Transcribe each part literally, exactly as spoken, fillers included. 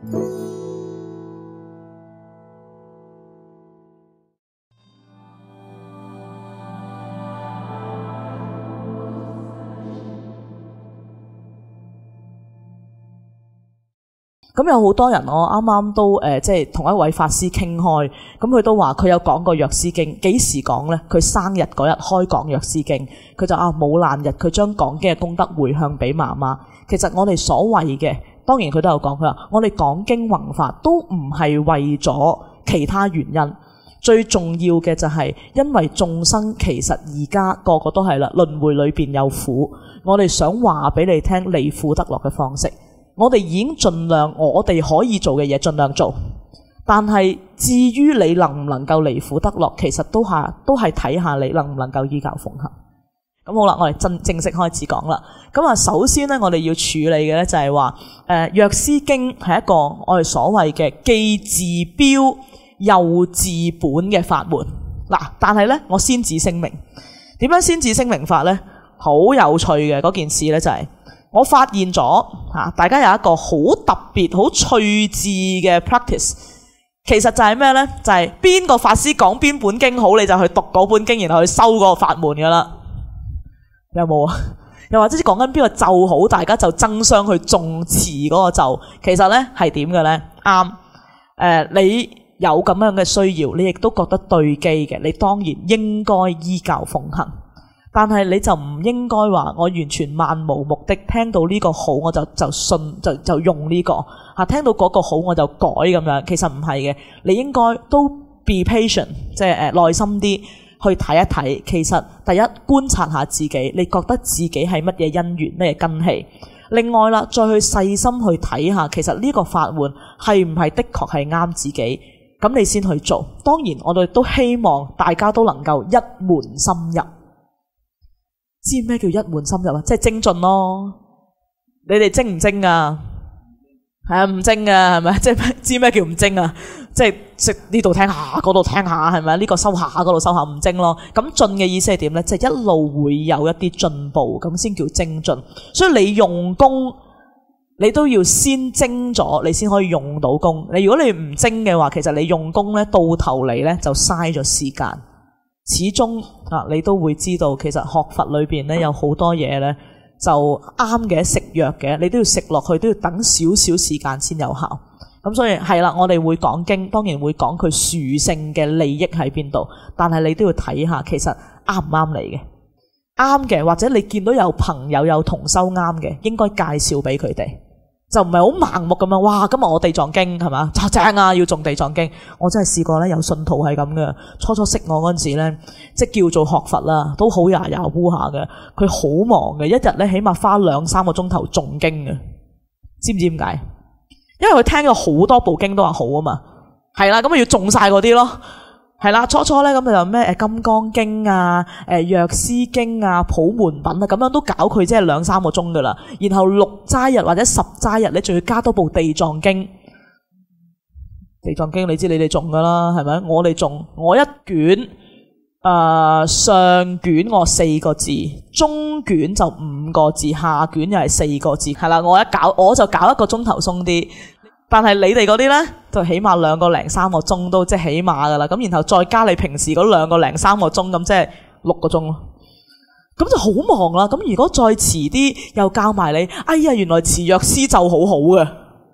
咁有好多人我啱啱都誒即係同一位法師傾開，咁佢都話佢有講過藥師經，幾時講咧？佢生日嗰日開講藥師經，佢就啊冇難日佢將講經嘅功德回向俾媽媽。其實我哋所謂嘅，當然佢都有講，佢話我哋講經弘法都唔係為咗其他原因，最重要嘅就係因為眾生其實而家個個都係啦，輪迴裏邊有苦，我哋想話俾你聽離苦得樂嘅方式。我哋已經盡量我哋可以做嘅嘢盡量做，但係至於你能唔能夠離苦得樂，其實都係都係睇下你能唔能夠依教奉行。咁好啦，我哋正正式開始講啦。咁啊，首先咧，我哋要處理嘅咧就係話，誒藥師經係一個我哋所謂嘅既治標又治本嘅法門。嗱，但係咧，我先旨聲明，點樣先旨聲明法咧？好有趣嘅嗰件事咧就係、是。我發現咗吓，大家有一個好特別、好趣致嘅 practice， 其實就係咩呢？就係邊個法師講邊本經好，你就去讀嗰本經，然後去修嗰個法門噶啦。有冇啊？又或者講緊邊個咒好，大家就爭相去誦持嗰個咒。其實呢係點嘅呢？啱，誒，你有咁樣嘅需要，你亦都覺得對機嘅，你當然應該依教奉行。但係你就唔應該話我完全漫無目的，聽到呢個好我就就信就就用呢個嚇，聽到嗰個好我就改咁樣。其實唔係嘅，你應該都 be patient， 即係誒耐心啲去睇一睇。其實第一觀察下自己，你覺得自己係乜嘢因緣咩根器。另外啦，再去細心去睇下，其實呢個法門係唔係的確係啱自己，咁你先去做。當然我哋都希望大家都能夠一門深入。知咩叫一門深入啊？即係精進咯。你哋精唔精啊？係啊，唔精啊，係咪？即係知咩叫唔精啊？即係食呢度聽下，嗰度聽下，係咪？呢個收下，嗰度收下，唔精咯。咁進嘅意思係點咧？即係一路會有一啲進步，咁先叫精進。所以你用功，你都要先精咗，你先可以用到功。你如果你唔精嘅話，其實你用功咧，到頭嚟咧就嘥咗時間。始終啊，你都會知道，其實學佛裏邊咧有好多嘢咧就啱嘅，食藥嘅，你都要食落去，都要等少少時間先有效。咁所以係啦，我哋會講經，當然會講佢殊勝嘅利益喺邊度，但係你都要睇下，其實啱唔啱你嘅，啱嘅，或者你見到有朋友有同修啱嘅，應該介紹俾佢哋。就唔係好盲目咁樣，哇！今日我地藏經係嘛，正啊，要誦地藏經。我真係試過咧，有信徒係咁嘅。初初識我嗰陣時咧，即係叫做學佛啦，都好牙牙烏下嘅。佢好忙嘅，一日咧起碼花兩三個鐘頭誦經嘅。知唔知點解？因為佢聽咗好多部經都話好啊嘛。係啦，咁咪要誦晒嗰啲咯。係啦，初初咧咁就咩誒金剛經啊、誒藥師經啊、普門品啊，咁樣都搞佢即係兩三個鐘噶啦。然後六齋日或者十齋日咧，仲要加多部地藏經。地藏經你知你哋誦噶啦，係咪？我哋誦，我一卷誒、呃、上卷我四個字，中卷就五個字，下卷又係四個字。係啦，我一搞我就搞一個鐘頭鬆啲。但係你哋嗰啲呢，就起碼兩個零三個鐘都即係起碼噶啦，咁然後再加你平時嗰兩個零三個鐘，咁即係六個鐘咯。咁就好忙啦。咁如果再遲啲又教埋你，哎呀，原來持藥師咒好好嘅，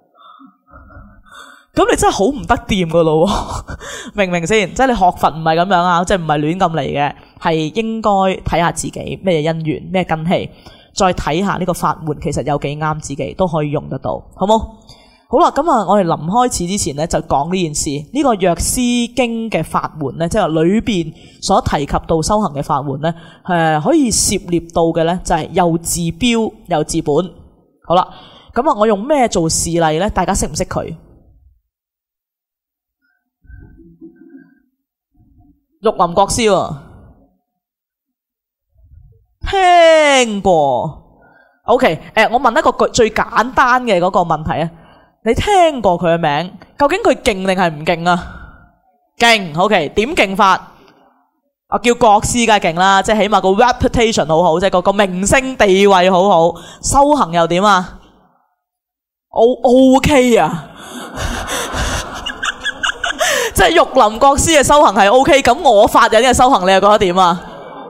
咁你真係好唔得掂噶咯，明唔明先？即係你學佛唔係咁樣啊，即係唔係亂咁嚟嘅，係應該睇下自己咩因緣咩根器，再睇下呢個法門其實有幾啱自己，都可以用得到，好冇？好啦，咁啊，我哋臨開始之前咧，就講呢件事。呢個藥師經嘅法門咧，即係裏邊所提及到修行嘅法門咧，誒，可以涉獵到嘅咧，就係又治標又治本。好啦，咁啊，我用咩做示例咧？大家識唔識佢？玉林國師喎，聽過。OK，誒，我問一個最簡單嘅嗰個問題啊。你聽過佢嘅名，究竟佢勁定係唔勁啊？勁 ，OK， 點勁法？我叫國師梗係勁啦，即係起碼個 reputation 好好，即係個個名聲地位好好。修行又點啊？ O O K 啊，即係玉林國師嘅修行係 O K， 咁我法忍嘅修行你又覺得點啊？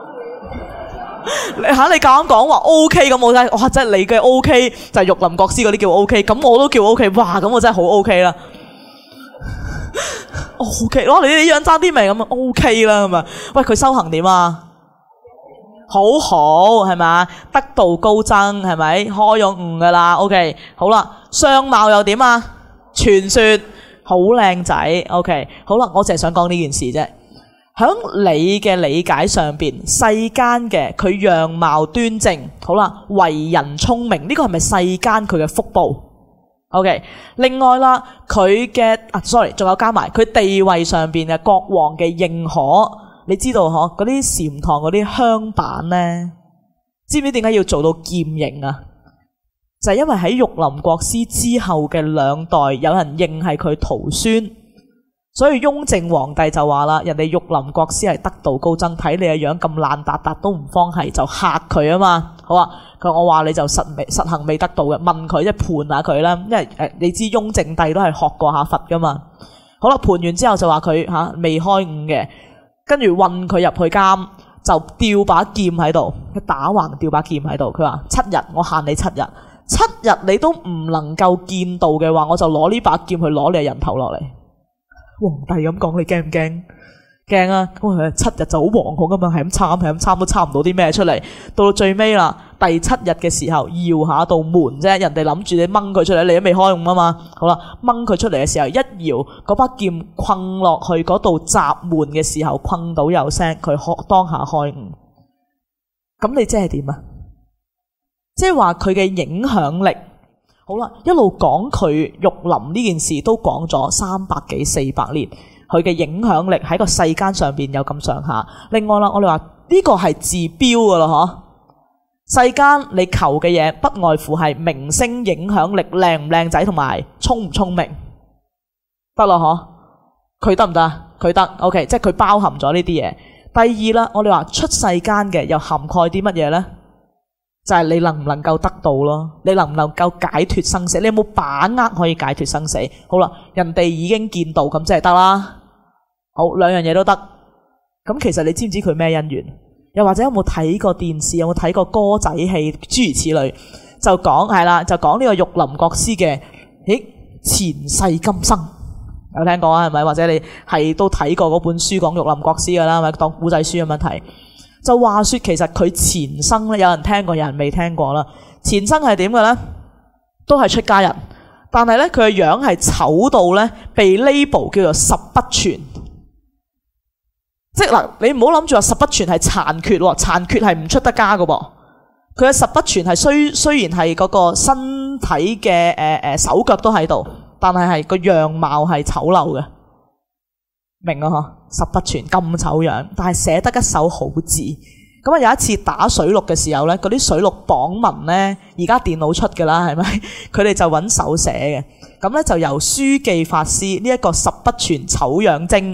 你嚇你夾硬講話 O K 咁我真係哇！即係你嘅 O K 就係玉林國師嗰啲叫 O K， 咁我都叫 O K， 哇！咁我真係好 O K 啦。O K， 攞你呢樣爭啲味咁啊 O K 啦咁啊。喂，佢修行點啊？好好係咪？得道高僧係咪？開咗悟噶啦 ，OK， 好啦，相貌又點啊？傳說好靚仔 ，OK， 好啦，我淨係想講呢件事啫。喺你嘅理解上邊，世間嘅佢樣貌端正，好啦，為人聰明，呢個係咪世間佢嘅福報 ？OK， 另外啦，佢嘅啊，sorry， 仲有加埋佢地位上邊嘅國王嘅認可。你知道嗬？嗰啲禪堂嗰啲香板咧，知唔知點解要做到劍形啊？就係因為喺玉林國師之後嘅兩代，有人認係佢徒孫，所以雍正皇帝就話啦：人哋玉林國師係得道高僧，睇你嘅樣咁爛達達都唔方係，就嚇佢啊嘛。好啊，佢我話你就實未實行未得道嘅，問佢即係盤下佢啦。因為誒，你知雍正帝都係學過下佛噶嘛。好啦，盤完之後就話佢吓未開悟嘅。跟住運佢入去監，就吊把劍喺度，佢打橫吊把劍喺度。佢話七日，我限你七日，七日你都唔能夠見到嘅話，我就攞呢把劍去攞你嘅人頭落嚟。皇帝咁講，你驚唔驚？驚啊！咁佢七日就好惶恐噶嘛，係咁參，係咁參都參唔到啲咩出嚟。到到最尾啦，第七日嘅時候，搖下道門啫，人哋諗住你掹佢出嚟，你都未開悟啊嘛。好啦，掹佢出嚟嘅時候，一搖嗰把劍困落去嗰度閘門嘅時候，困到有聲，佢開當下開悟。咁你即係點啊？即係話佢嘅影響力。好啦，一路講佢玉林呢件事都講咗三百幾四百年。佢嘅影響力喺個世間上邊有咁上下。另外啦，我哋話呢個係治標噶咯嗬。世間你求嘅嘢不外乎係名聲、影響力、靚唔靚仔同埋聰唔聰明，得咯嗬。佢得唔得？佢得 ，OK， 即係佢包含咗呢啲嘢。第二啦，我哋話出世間嘅又涵蓋啲乜嘢呢？就係、是、你能唔能夠得到咯？你能唔能夠解脫生死？你有冇把握可以解脫生死？好啦，人哋已經見到咁即係得啦。好，兩樣嘢都得。咁其實你知唔知佢咩因緣？又或者有冇睇過電視？有冇睇過歌仔戲？諸如此類，就講係啦，就講呢個玉林國師嘅，咦，前世今生有聽過啊？係咪？或者你係都睇過嗰本書講玉林國師噶啦？咪當古仔書咁樣睇。就話說其實佢前生咧，有人聽過，有人未聽過啦。前生係點嘅咧？都係出家人，但係咧佢嘅樣係醜到咧被 label 叫做十不全。即係嗱，你唔好諗住話十不全係殘缺喎，殘缺係唔出得家㗎噃。佢嘅十不全係雖雖然係嗰個身體嘅誒誒手腳都喺度，但係係個樣貌係醜陋嘅，明啊嗬？十不全咁醜樣，但係寫得一手好字。咁啊有一次打水錄嘅時候咧，嗰啲水錄榜文咧，而家電腦出㗎啦，係咪？佢哋就揾手寫嘅。咁咧就由書記法師呢一個十不全醜樣精。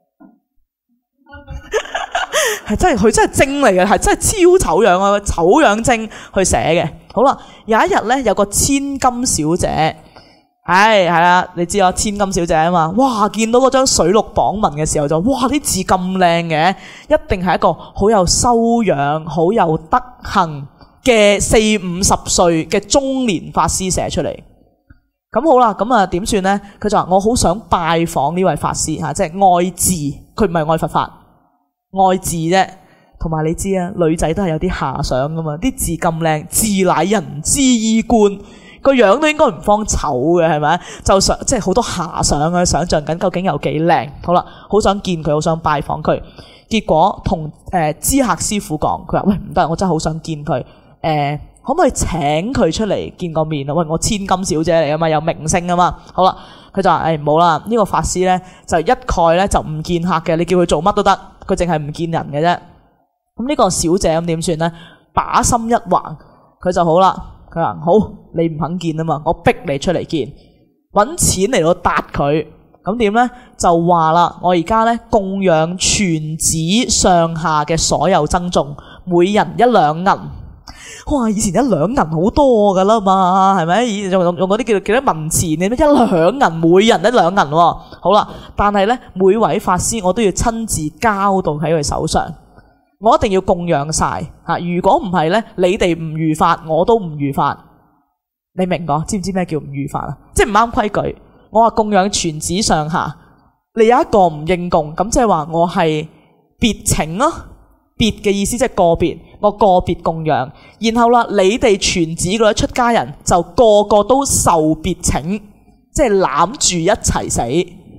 係真係佢真係精嚟嘅，係真係超醜樣啊！醜樣精去寫嘅。好啦，有一日咧，有個千金小姐，唉係啦，你知啊，千金小姐啊嘛，哇！見到嗰張水錄榜文嘅時候就，哇！啲字咁靚嘅，一定係一個好有修養、好有德行嘅四五十歲嘅中年法師寫出嚟。咁好啦，咁啊點算咧？佢就話我好想拜訪呢位法師吓，即係愛字，佢唔係愛佛法。愛字啫，同埋你知啊，女仔都係有啲遐想噶嘛，啲字咁靚，字乃人之衣冠，個樣都應該唔方醜嘅，係咪？就想即係好多遐想啊，想象緊究竟有幾靚。好啦，好想見佢，好想拜訪佢。結果同誒知客師傅講，佢話喂，唔得，我真係好想見佢，誒、呃、可唔可以請佢出嚟見個面啊？喂，我千金小姐嚟啊嘛，有名聲啊嘛。好啦，佢就話誒唔好啦，呢個法師咧就一概咧就唔見客嘅，你叫佢做乜都得。佢淨係唔見人嘅啫。咁呢個小姐咁點算呢？把心一橫，佢就好啦。佢話好，你唔肯見啊嘛，我逼你出嚟見，搵錢嚟到搭佢。咁點呢？就話啦，我而家呢供養全寺上下嘅所有僧眾，每人一兩銀。 哇！以前一兩銀好多噶啦嘛，係咪？以前用用嗰啲叫叫啲文錢，你咩一兩銀，每人一兩銀喎。好啦，但係咧每位法師我都要親自交到喺佢手上，我一定要供養晒嚇。如果唔係咧，你哋唔如法，我都唔如法。你明講？知唔知咩叫唔如法啊？即係唔啱規矩。我話供養全子上下，你有一個唔應供，咁即係話我係別請咯。別嘅意思即係個別，我個別供養。然後啦，你哋全子嗰啲出家人就個個都受別請，即係攬住一齊死。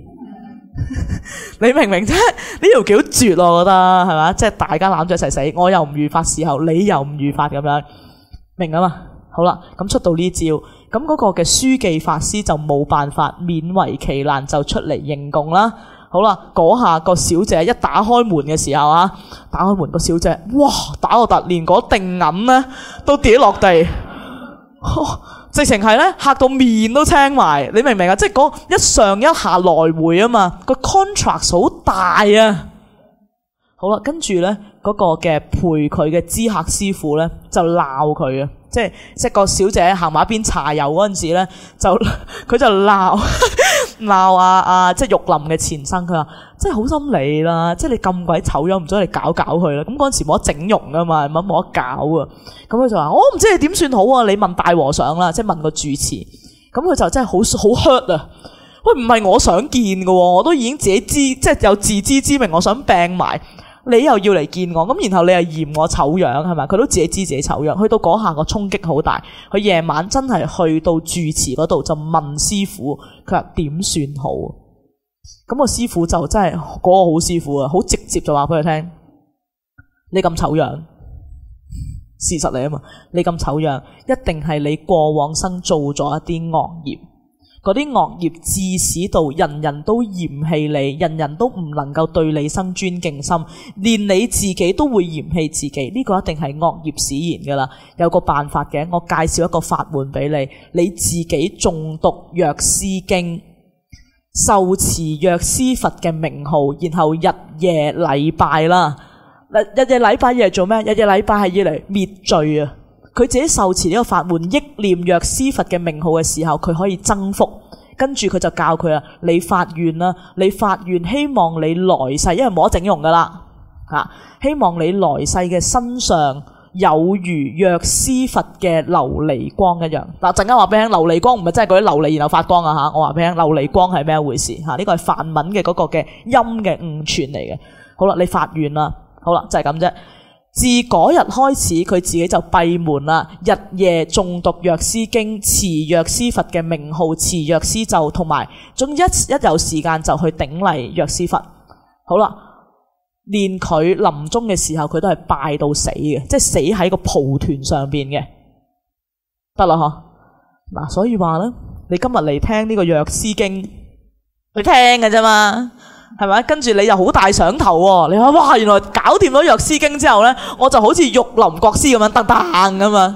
你明唔明啫？呢條橋絕咯，我覺得係嘛？即係大家攬住一齊死，我又唔如法時候，你又唔如法咁樣，明啊嘛？好啦，咁出到呢招，咁嗰個嘅書記法師就冇辦法，勉為其難就出嚟應供啦。好啦，嗰下個小姐一打開門嘅時候啊，打開門個小姐，哇！打到突，連嗰定銀咧都跌落地，哦、直情係咧嚇到面都青埋。你明唔明啊？即係嗰一上一下來回啊嘛，個 contrast 好大啊。好啦，跟住咧嗰個嘅陪佢嘅知客師傅咧就鬧佢啊，即係即係個小姐行埋一邊茶油嗰陣時咧，就佢就鬧鬧啊啊！即係玉林嘅前生，佢話即係好心你啦，即係你咁鬼醜樣，唔准你搞搞佢啦。咁嗰陣時冇得整容噶嘛，冇冇得搞啊。咁佢就話我唔知你點算好啊，你問大和尚啦，即係問個住持。咁佢就真係好好 hurt 啊！喂，唔係我想見㗎，我都已經自己知，即係有自知之明，我想病埋。你又要嚟見我，咁然後你又嫌我醜樣，係咪？佢都自己知自己醜樣。去到嗰下個衝擊好大，佢夜晚真係去到住持嗰度就問師傅，佢話點算好？咁個師傅就真係嗰個好師傅啊，好直接就話俾佢聽：你咁醜樣，事實嚟啊嘛！你咁醜樣，一定係你過往生做咗一啲惡業。嗰啲惡業致使到人人都嫌棄你，人人都唔能夠對你生尊敬心，連你自己都會嫌棄自己。呢個一定係惡業使然噶啦。有個辦法嘅，我介紹一個法門俾你，你自己誦讀藥師經，受持藥師佛嘅名號，然後日夜禮拜啦。日夜禮拜要嚟做咩？日夜禮拜係要嚟滅罪啊！佢自己受持呢個法門，憶念藥師佛嘅名號嘅時候，佢可以增福。跟住佢就教佢啊，你發願啦，你發願希望你來世，因為冇得整容噶啦吓，希望你來世嘅身上有如藥師佛嘅琉璃光一樣。嗱，陣間話俾你聽，琉璃光唔係真係嗰啲琉璃然後發光啊吓，我話俾你聽，琉璃光係咩一回事吓？呢個係梵文嘅嗰個嘅音嘅誤傳嚟嘅。好啦，你發願啦，好啦，就係咁啫。自嗰日開始，佢自己就閉門啦，日夜誦讀藥師經，持藥師佛嘅名號，持藥師咒，同埋總一一有時間就去頂禮藥師佛。好啦，連佢臨終嘅時候，佢都係拜到死嘅，即係死喺個蒲團上邊嘅，得啦嗬。嗱，所以話咧，你今日嚟聽呢個藥師經，去聽嘅啫嘛。係咪？跟住你又好大想頭喎！你話哇，原來搞掂咗藥師經之後咧，我就好似玉林國師咁樣噔噔咁嘛。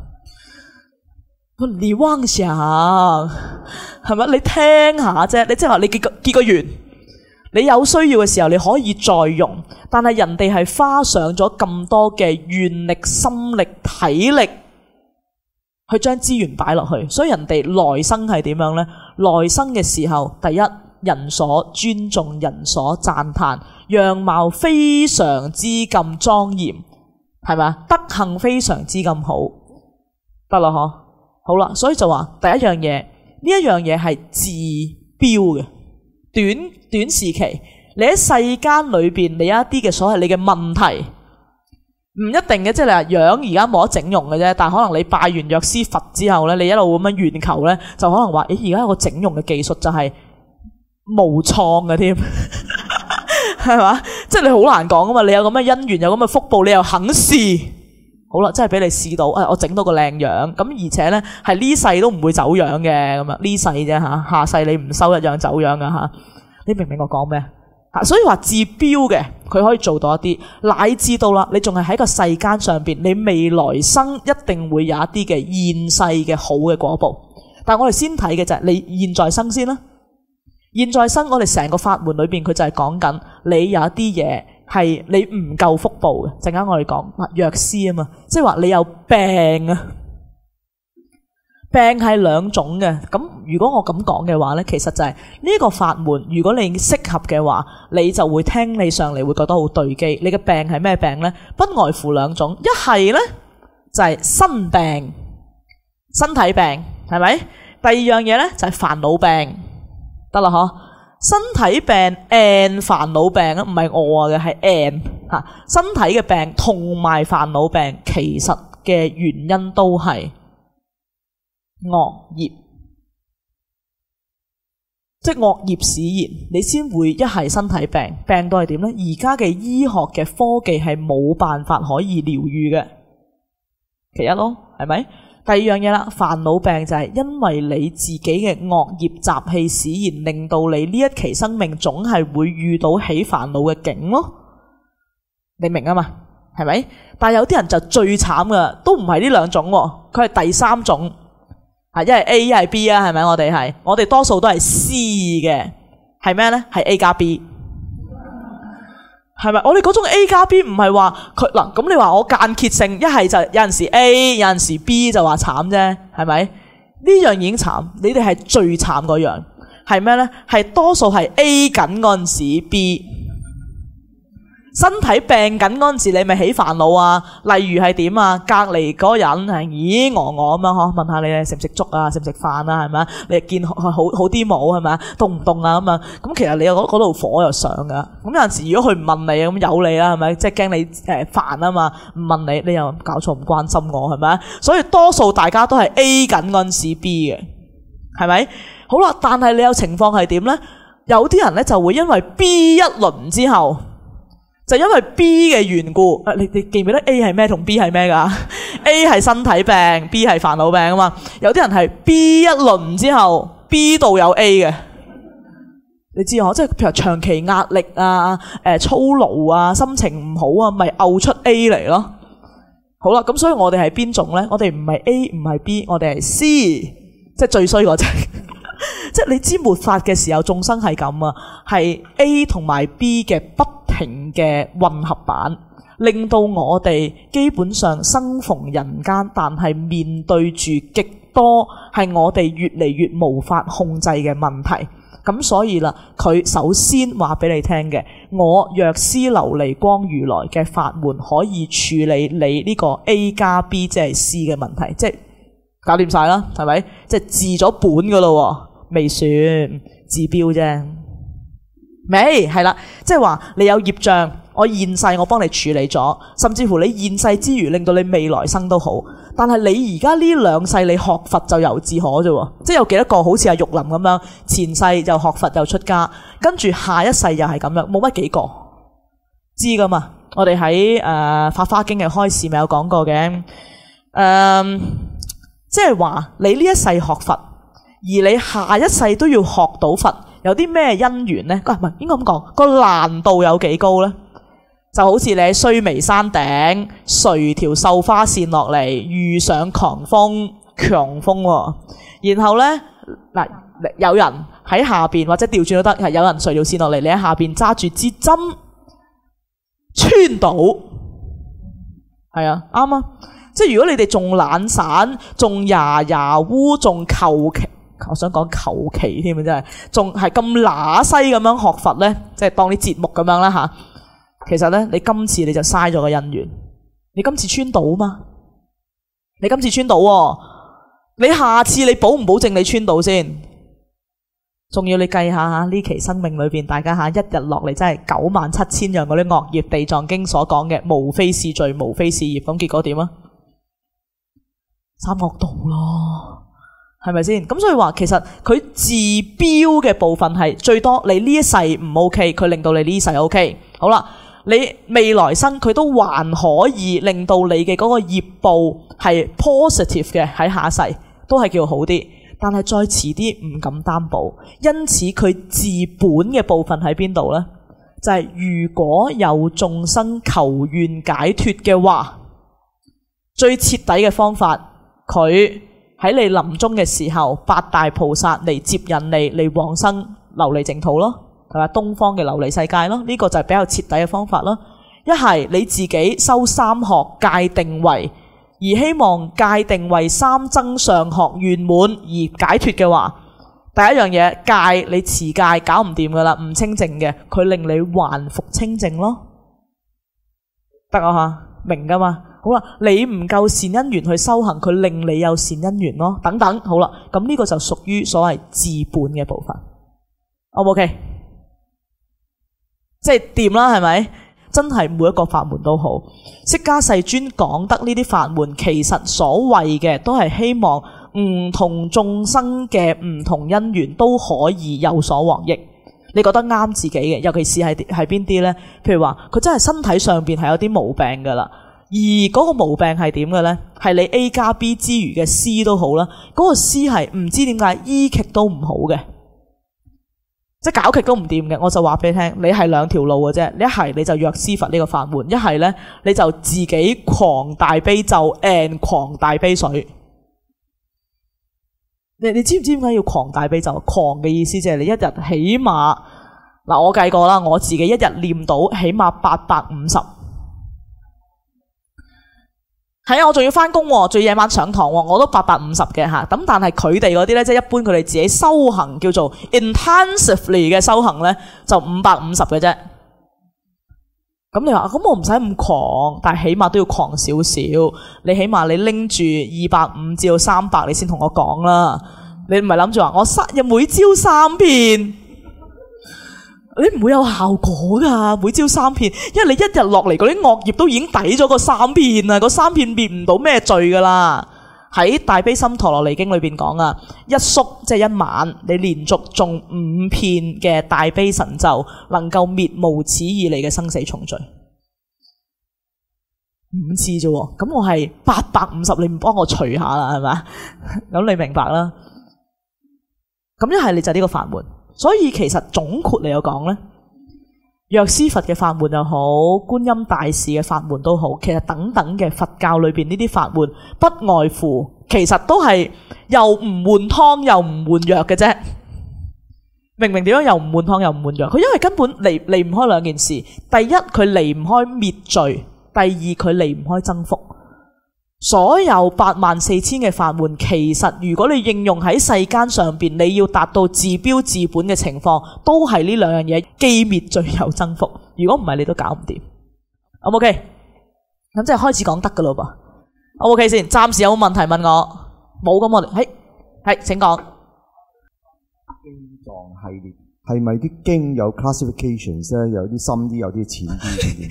你妄想係咪？你聽下啫，你即係話你結個結個緣，你有需要嘅時候你可以再用，但係人哋係花上咗咁多嘅願力、心力、體力去將資源擺落去，所以人哋來生係點樣咧？來生嘅時候，第一，人所尊重，人所讚歎，樣貌非常之咁莊嚴，係咪？德行非常之咁好，得啦嗬。好啦，所以就話第一樣嘢，呢一樣嘢係治標嘅，短短時期，你喺世間裏邊，你有一啲嘅所謂你嘅問題，唔一定嘅，即係你話樣而家冇得整容嘅啫，但係可能你拜完藥師佛之後咧，你一路咁樣願求咧，就可能話，誒而家有個整容嘅技術就係無創嘅添，係嘛？即係你好難講噶嘛，你有咁嘅姻緣，有咁嘅福報，你又肯試，好啦，真係俾你試到，誒我整到個靚樣，咁而且咧係呢世都唔會走樣嘅，咁啊呢世啫吓，下世你唔收一樣走樣噶吓，你明唔明我講咩？吓，所以話治標嘅，佢可以做到一啲，乃至到啦，你仲係喺個世間上邊，你未來生一定會有一啲嘅現世嘅好嘅果報。但係我哋先睇嘅就係你現在生先啦。現在生我哋成個法門裏邊，佢就係講緊你有一啲嘢係你唔夠福報嘅。陣間我哋講藥師啊嘛，即係話你有病啊。病係兩種嘅，咁如果我咁講嘅話呢，其實就係呢個法門，如果你適合嘅話，你就會聽你上嚟會覺得好對機。你嘅病係咩病呢？不外乎兩種，一係呢就係身病，身體病，係咪？第二樣嘢呢就係煩惱病，得啦嗬。身體病 and 煩惱病啊，唔係我嘅，係 and 吓。身體嘅病同埋煩惱病，其實嘅原因都係惡業，即係惡業使然，你先會一係身體病，病到係點呢？而家嘅醫學嘅科技係冇辦法可以療愈嘅，其一咯，係咪？第二樣嘢啦，煩惱病就係因為你自己嘅惡業習氣使然，令到你呢一期生命總係會遇到起煩惱嘅境咯，你明啊嘛？係咪？但係有啲人就最慘噶，都唔係呢兩種，佢係第三種。一係 A 一係 B 啊，係咪？我哋係，我哋多數都係 C 嘅，係咩呢？係 A 加 B， 係咪？我哋嗰種 A 加 B 唔係話佢嗱，咁你話我間歇性，一係就有陣時 A， 有陣時 B 就話慘啫，係咪？呢樣已經慘，你哋係最慘嗰樣，係咩呢？係多數係 A 緊嗰陣時 B。身體病緊嗰陣時，你咪起煩惱啊！例如係點啊？隔離嗰個人係咦餓我咁樣嗬，問下你食唔食粥啊，食唔食飯啊，係咪啊？你見好好啲冇係咪啊？凍唔凍啊咁啊？咁其實你嗰嗰度火又上噶。咁有陣時如果佢唔問你咁有你啦，係咪？即係驚你誒煩啊嘛，唔問你，你又搞錯唔關心我係咪啊？所以多數大家都係 A 緊嗰陣時 B 嘅，係咪？好啦，但係你有情況係點咧？有啲人咧就會因為 B 一輪之後。就因為 B 嘅緣故，你你記唔記得 A 係咩同 B 係咩㗎 ？A 係身體病 ，B 係煩惱病啊嘛。有啲人係 B 一輪之後 ，B 度有 A 嘅，你知嗬？即係譬如長期壓力啊、誒操勞啊、心情唔好啊，咪嘔出 A 嚟咯。好啦，咁所以我哋係邊種咧？我哋唔係 A 唔係 B， 我哋係 C， 即係最衰嗰隻。即係你知末法嘅時候，眾生係咁啊，係 A 同埋 B 嘅不停嘅混合版，令到我哋基本上生逢人間，但係面對住極多係我哋越嚟越無法控制嘅問題。咁所以啦，佢首先話俾你聽嘅，我藥師琉璃光如來嘅法門可以處理你呢個 A 加 B 即係 C 嘅問題，即係搞掂晒啦，係咪？即係治咗本噶咯。未算治標啫，未係啦，即係話你有業障，我現世我幫你處理咗，甚至乎你現世之餘令到你未來生都好。但係你而家呢兩世你學佛就由自可啫，即係有幾多個好似阿玉林咁樣，前世就學佛又出家，跟住下一世又係咁樣，冇乜幾個知噶嘛？我哋喺誒法華經嘅開示咪有講過嘅，誒、呃，即係話你呢一世學佛。而你下一世都要學到佛，有啲咩因緣呢？唔係應該咁講，個難度有幾高呢？就好似你喺須彌山頂垂條繡花線落嚟，遇上狂風強風喎，然後呢，嗱，有人喺下邊或者調轉都得，係有人垂條線落嚟，你喺下邊揸住支針穿到，係啊，啱啊！即係如果你哋仲懶散，仲牙牙烏，仲求其。我想講求其添啊，真係仲係咁乸西咁樣學佛咧，即係當啲節目咁樣啦吓。其實咧，你今次你就嘥咗個因緣，你今次穿到嘛？你今次穿到，你下次你保唔保證你穿到先？仲要你計下吓呢期生命裏邊，大家吓一日落嚟真係九萬七千樣嗰啲惡業，地藏經所講嘅無非是罪，無非是業，咁結果點啊？三惡道咯。係咪先？咁所以話其實佢治標嘅部分係最多，你呢一世唔 OK， 佢令到你呢世 OK。好啦，你未來生佢都還可以令到你嘅嗰個業報係 positive 嘅，喺下一世都係叫好啲。但係再遲啲唔敢擔保，因此佢治本嘅部分喺邊度呢？就係、是、如果有眾生求願解脫嘅話，最徹底嘅方法佢。喺你臨終嘅時候，八大菩薩嚟接引你嚟往生琉璃淨土咯。 係嘛？東方嘅琉璃世界咯，呢個就係比較徹底嘅方法咯。一係你自己修三學界定為，而希望界定為三增上學圓滿而解脫嘅話，第一樣嘢戒你持戒搞唔掂噶啦，唔清淨嘅，佢令你還復清淨咯，得啊吓，明噶嘛？好啦，你唔夠善因緣去修行，佢令你有善因緣咯，等等，好啦，咁呢個就屬於所謂治本嘅部分。O 唔 OK？ 即係掂啦，係咪？真係每一個法門都好，釋迦世尊講得呢啲法門，其實所謂嘅都係希望唔同眾生嘅唔同因緣都可以有所獲益。你覺得啱自己嘅，尤其是係係邊啲呢？譬如話佢真係身體上邊係有啲毛病噶啦，而嗰個毛病係點嘅呢？係你 A 加 B 之餘嘅 C 都好啦，嗰個 C 係唔知點解醫極都唔好嘅。即係搞極都唔掂嘅，我就話俾你聽，你係兩條路嘅啫。一係你就藥師佛呢個法門，一係呢你就自己狂大悲咒 and 狂大悲水。你你知唔知點解要狂大悲咒？狂嘅意思即係你一日起碼嗱，我計過啦，我自己一日念到起碼八百五十。係啊，我仲要翻工，仲要夜晚上堂，我都八百五十嘅吓。咁但係佢哋嗰啲咧，即係一般佢哋自己修行叫做 intensively 嘅修行咧，就五百五十嘅啫。咁你話咁我唔使咁狂，但係起碼都要狂少少。你起碼你拎住二百五至到三百，你先同我講啦。你唔係諗住話我三日每朝三遍。你唔會有效果噶，每朝三片，因為你一日落嚟嗰啲惡業都已經抵咗個三片啦，嗰三片滅唔到咩罪噶啦。喺《大悲心陀羅尼經》裏邊講啊，一宿即係一晚，你連續誦五片嘅大悲神咒，能夠滅無始以嚟嘅生死重罪。五次啫，咁我係八百五十，你唔幫我除下啦，係咪？咁你明白啦。咁一係你就呢個法門。所以其實總括嚟講咧，藥師佛嘅法門又好，觀音大士嘅法門都好，其實等等嘅佛教裏邊呢啲法門，不外乎其實都係又唔換湯又唔換藥嘅啫。明明點樣又唔換湯又唔換藥？佢因為根本離離唔開兩件事，第一佢離唔開滅罪，第二佢離唔開增福。所有八萬四千嘅法門，其實如果你應用喺世間上邊，你要達到治標治本嘅情況，都係呢兩樣嘢，既滅罪又增福。如果唔係，你都搞唔掂。O 唔 OK？ 咁即係開始講得噶咯噃。O 唔 OK 先？暫時有冇問題問我？冇咁我哋，係係，請講。 經藏系列係咪啲經有 classifications 咧？有啲深啲，有啲淺啲。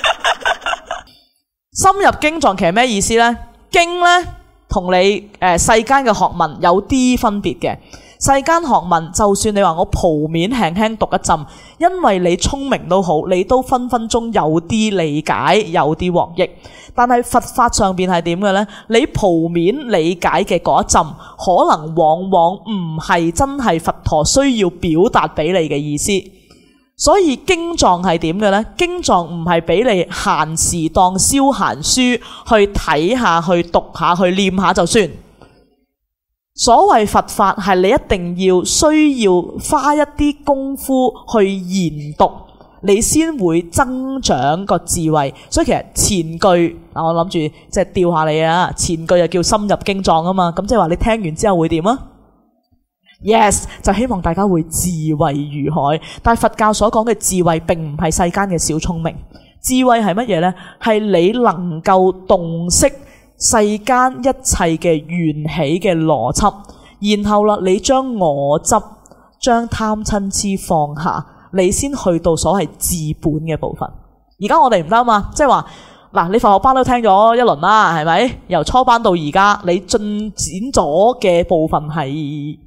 深入經藏其實咩意思呢？經呢同你誒、呃、世間嘅學問有啲分別嘅。世間學問就算你話我蒲面輕輕讀一陣，因為你聰明都好，你都分分鐘有啲理解，有啲獲益。但係佛法上邊係點嘅呢？你蒲面理解嘅嗰一陣，可能往往唔係真係佛陀需要表達俾你嘅意思。所以經藏係點嘅呢？經藏唔係俾你閒時當消閒書去睇下、去讀下、去念下就算。所謂佛法係你一定要需要花一啲功夫去研讀，你先會增長個智慧。所以其實前句嗱，我諗住即係吊下你啊，前句就叫深入經藏啊嘛。咁即係話你聽完之後會點啊？Yes， 就希望大家會智慧如海，但係佛教所講嘅智慧並唔係世間嘅小聰明，智慧係乜嘢呢？係你能夠洞悉世間一切嘅緣起嘅邏輯，然後啦，你將我執、將貪嗔癡放下，你先去到所謂治本嘅部分。而家我哋唔得啊嘛，即係話嗱，你佛學班都聽咗一輪啦，係咪？由初班到而家，你進展咗嘅部分係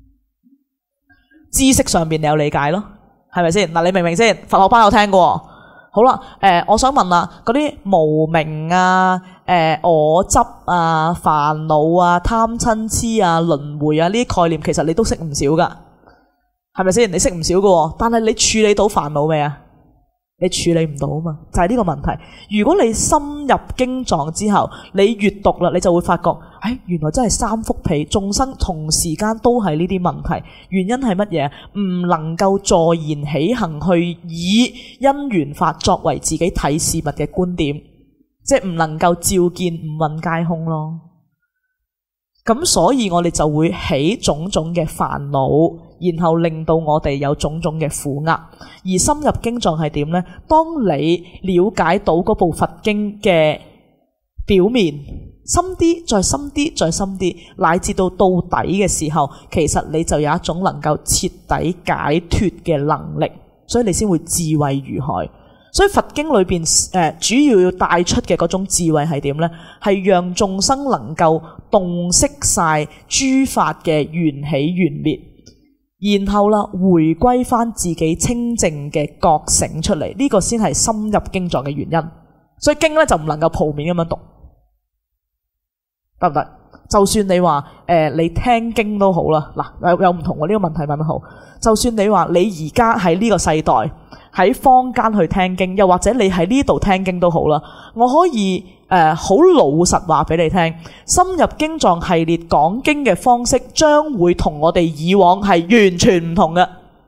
知識上面你有理解咯，係咪先？嗱，你明唔明先？佛學班有聽過。好啦，誒、呃，我想問啦，嗰啲無明啊、誒、呃、我執啊、煩惱啊、貪嗔癡啊、輪迴啊呢啲概念，其實你都識唔少噶，係咪先？你識唔少噶，但係你處理到煩惱未啊？ 你處理唔到啊嘛，就係呢個問題。如果你深入經藏之後，你閱讀啦，你就會發覺，唉，原來真係三幅被，眾生同時間都係呢啲問題。原因係乜嘢？唔能夠坐言起行去以因緣法作為自己睇事物嘅觀點，即係唔能夠照見五蘊皆空咯。咁所以我哋就會起種種嘅煩惱，然後令到我哋有種種嘅苦厄。而深入經藏係點呢？當你了解到嗰部佛經嘅表面，深啲，再深啲，再深啲，乃至到到底嘅時候，其實你就有一種能夠徹底解脫嘅能力，所以你先會智慧如海。所以佛經裏邊誒主要要帶出嘅嗰種智慧係點呢？係讓眾生能夠洞悉晒諸法嘅緣起緣滅，然後啦回歸翻自己清淨嘅覺醒出嚟，呢個先係深入經藏嘅原因。所以經咧就唔能夠鋪面咁樣讀，得唔得？就算你話誒、呃、你聽經都好啦，嗱有有唔同喎，呢個問題問得好。就算你話你而家喺呢個世代喺坊間去聽經，又或者你喺呢度聽經都好啦，我可以誒好、呃、老實話俾你聽，深入經藏系列講經嘅方式將會同我哋以往係完全唔同嘅。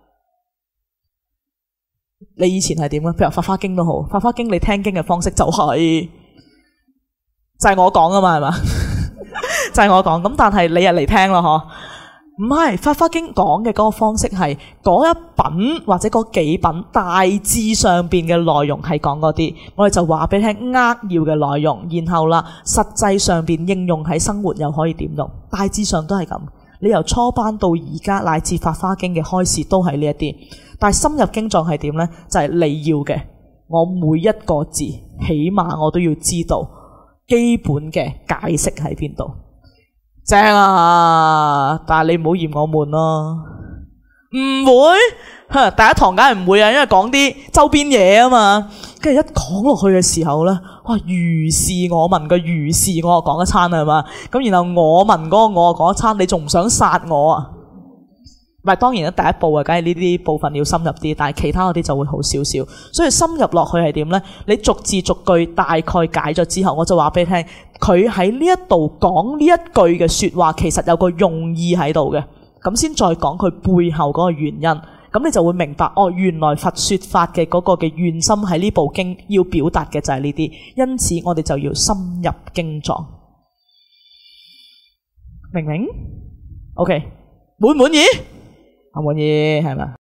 你以前係點咧？譬如法華經都好，法華經你聽經嘅方式就係、是、就係、是、我講啊嘛，係嘛？就係我講，咁但係你又嚟聽咯，嗬？唔係，法華經講嘅嗰個方式係嗰一品或者嗰幾品大致上邊嘅內容係講嗰啲，我哋就話俾你聽扼要嘅內容，然後啦，實際上邊應用喺生活又可以點用，大致上都係咁。你由初班到而家乃至法華經嘅開始都係呢一啲，但係深入經藏係點呢？就係、是、你要嘅，我每一個字起碼我都要知道基本嘅解釋喺邊度。正啊，但係你唔好嫌我悶咯。唔會，第一堂梗係唔會啊，因為講啲周邊嘢啊嘛。跟住一講落去嘅時候咧，哇，如是我聞嘅如是我就講一餐係嘛。咁然後我聞嗰個我就講一餐，你仲唔想殺我啊？唔係，當然啦，第一步啊，梗係呢啲部分要深入啲，但係其他嗰啲就會好少少。所以深入落去係點呢？你逐字逐句大概解咗之後，我就話俾你聽，佢喺呢一度講呢一句嘅說話，其實有個用意喺度嘅，咁先再講佢背後嗰個原因。咁你就會明白，哦，原來佛說法嘅嗰個嘅願心喺呢部經要表達嘅就係呢啲，因此我哋就要深入經藏。明唔明？OK，滿唔滿意？我滿意係咪？